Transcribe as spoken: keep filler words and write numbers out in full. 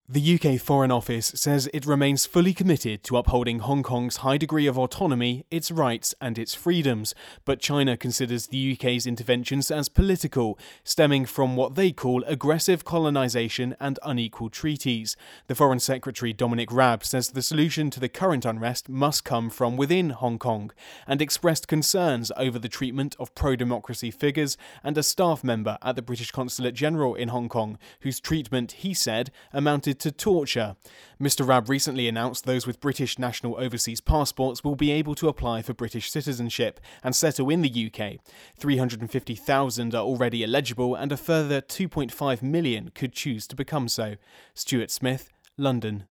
The U K Foreign Office says it remains fully committed to upholding Hong Kong's high degree of autonomy, its rights and its freedoms, but China considers the U K's interventions as political, stemming from what they call aggressive colonisation and unequal treaties. The Foreign Secretary Dominic Raab says the solution to the current unrest must come from within Hong Kong, and expressed concerns over the treatment of pro-democracy figures and a staff member at the British Consulate General in Hong Kong, whose treatment, he said, amounted to torture. Mister Raab recently announced those with British national overseas passports will be able to apply for British citizenship and settle in the U K. three hundred fifty thousand are already eligible and a further two point five million could choose to become so. Stuart Smith, London.